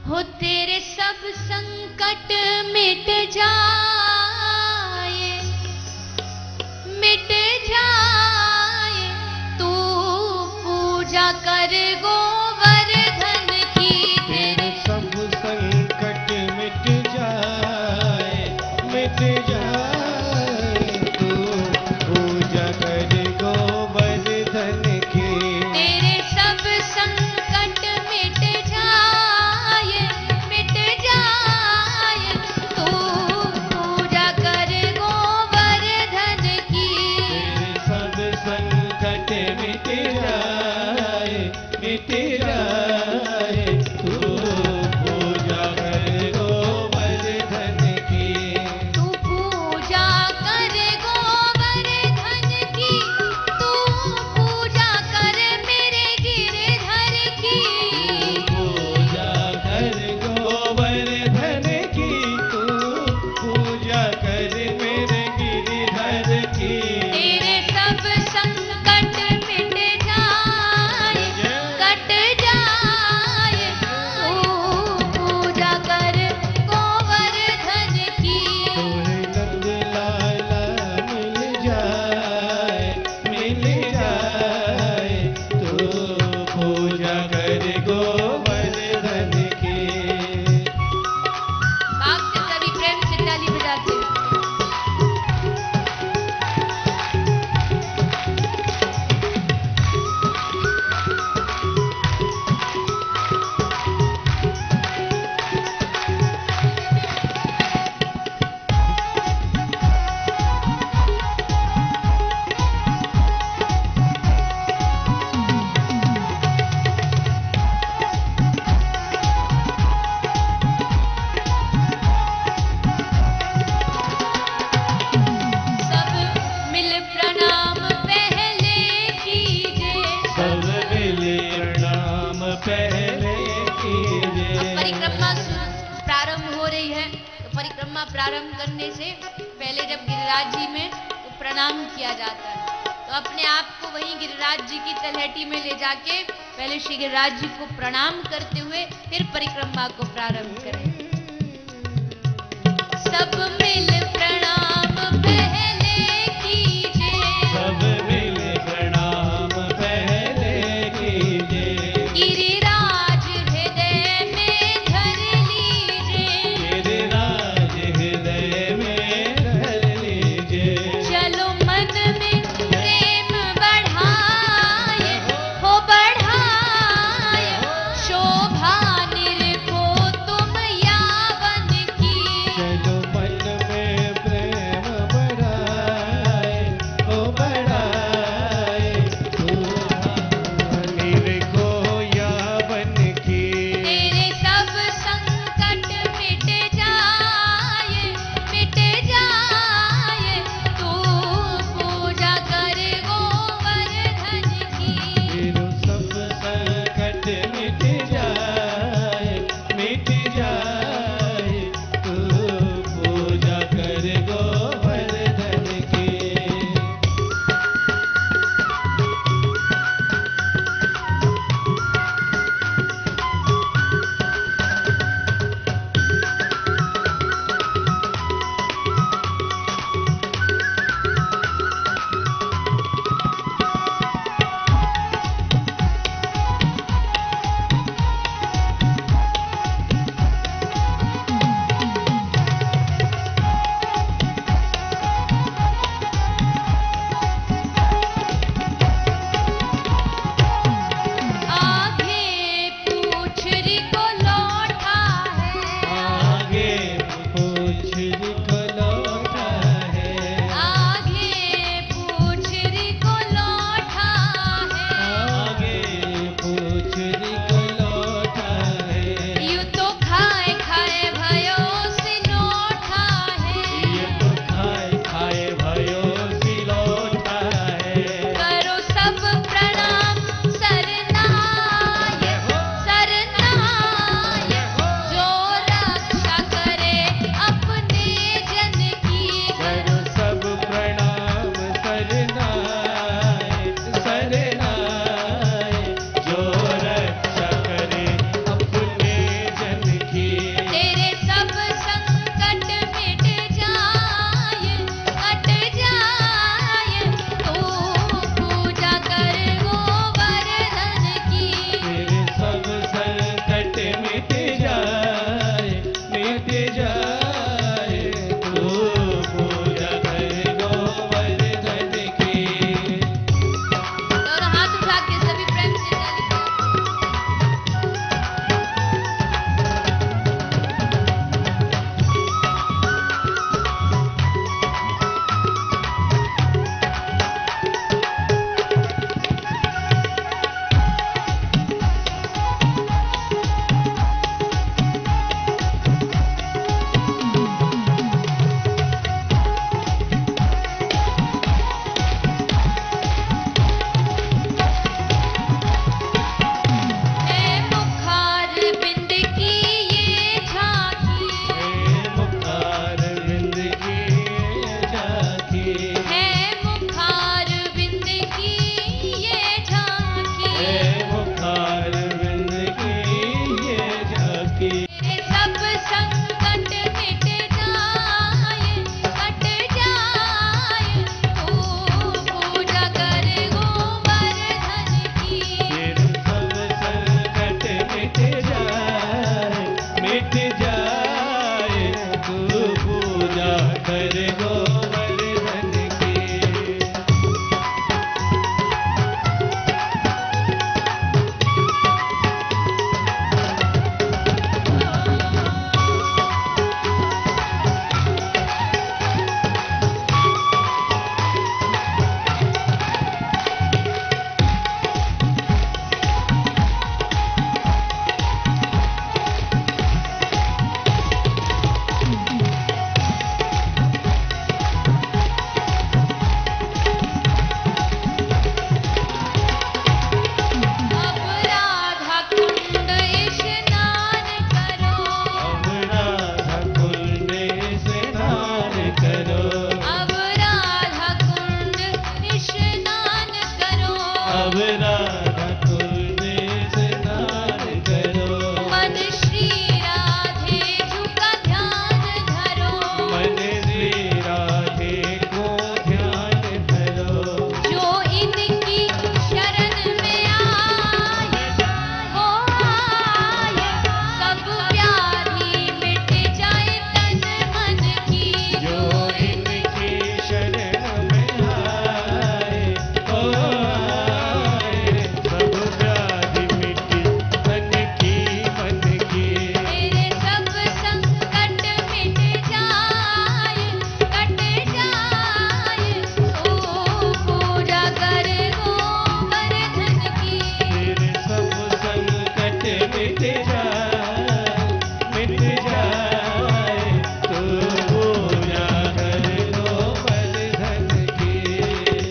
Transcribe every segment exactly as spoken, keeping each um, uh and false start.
हो तेरे सब संकट मिट जाए, मिट जाए। तू पूजा कर गोवर्धन की, तेरे सब संकट मिट जाए, मिट जाए। तू पूजा कर गोवर्धन की, तेरे सब संकट मिट जाए, मिट जाए। तू पूजा कर गोवर्धन की, तेरे सब संकट मिट जाए, मिट जाए। तू पूजा कर गोवर्धन की, तू पूजा कर गोवर्धन की। तू पूजा कर मेरे गिरधर की, पूजा कर गोवर्धन की। तू पूजा कर मेरे गिरिधर की, तेरे सब संकट मिट जाए, कट जाए। तू पूजा कर गोवर्धन की, तोहे नंद लाला मिल जाए, मिल जाए। तू पूजा कर गोवर्धन की। बाप से सभी प्रेम से ताली बजाते हैं। सब मिल प्रणाम पहले कीजिए। सब मिले प्रणाम पहले अब कीजिए। परिक्रमा शुरू- प्रारंभ हो रही है, तो परिक्रमा प्रारंभ करने से पहले जब गिरिराज जी में तो प्रणाम किया जाता है, तो अपने आप को वहीं गिरिराज जी की तलहटी में ले जाके पहले श्री गिरिराज जी को प्रणाम करते हुए फिर परिक्रमा को प्रारंभ करें। सब मिल प्रणाम पहले कीजिए। सब मिले प्रणाम पहले कीजिए। गिरिराज हृदय में धर लीजिए। गिरिराज हृदय में धर लीजिए। चलो मन में प्रेम बढ़ाए, हो बढ़ाए। शोभा निरखो तुम या मिट जाए मिट जाए तू पूजा कर गोवर्धन की। और हाथ उठा के सभी प्रेम से ताली बजाओ। है मुखार बिंद की ये झांकी, हे मुखार बिंद की झांकी है मुखार बिंद की ये झांकी। हे मुखार बिंद की ये झांकी। तेरे सब संकट मिट जाए कट जाए तू पूजा कर गोवर्धन की। फिर सब संकट मिट जाए मिट जाए तू पूजा कर गोवर्धन की। अब राधा कुंड स्नान करो, अब राधा कुंड स्नान करो अब राधा कुंड स्नान करो। अब राधा कुंड स्नान करो मन श्री राधे झुका ध्यान धरो, मन श्री राधे को ध्यान धरो। जो इनकी शरण में आए वो आए सब व्याधि मिट जाए तन मन की। जो इनकी शरण में आए ओ आए सब व्याधि मिटी मन की मन की। तेरे सब संकट मिट जाए कट जाए तू पूजा कर गोवर्धन की। तेरे सब संकट मिट जाए मिट जाए तू पूजा कर गोवर्धन की।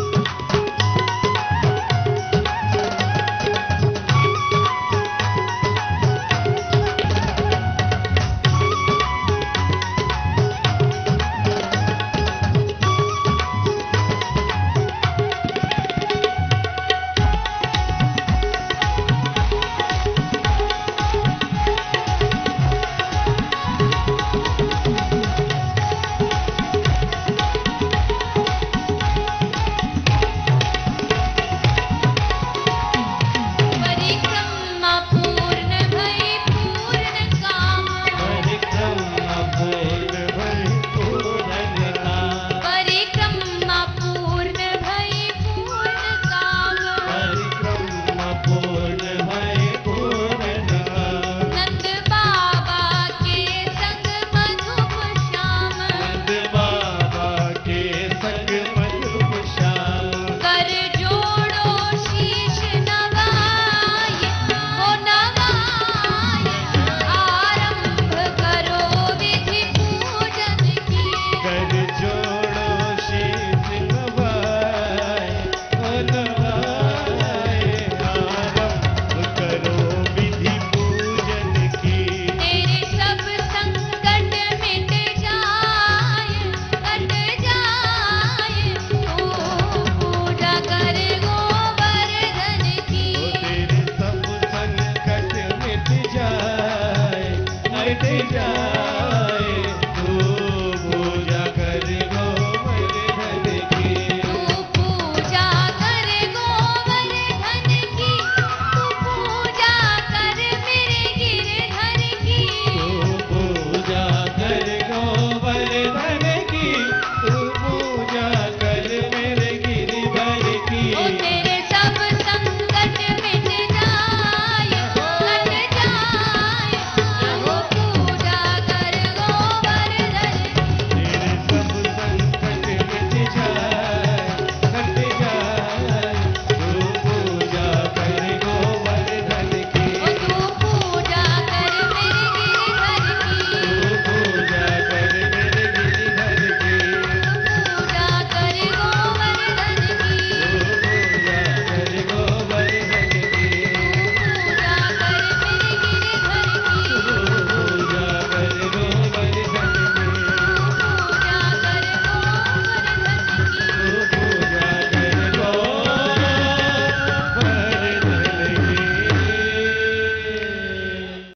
परिक्रमा पूर्ण भई पूर्ण काम, परिक्रमा पूर्ण भई पूर्ण काम। परिक्रमा पूर्ण भई पूर्ण काम। परिक्रमा पूर्ण भई पूर्ण काम। नंद बाबा के संग मधुप श्याम, नंद बाबा के संग मधुप श्याम। कर जोड़ो शीश नवाए हो नवाए, आरंभ करो विधि पूजन की। कर जोड़ो शीश नवाए ओ नवाए, आरंभ करो विधि पूजन की। तेरे सब संकट मिट जाए कट जाए तू पूजा कर गोवर्धन की। ओ तेरे सब संकट मिट जाए मिट जाए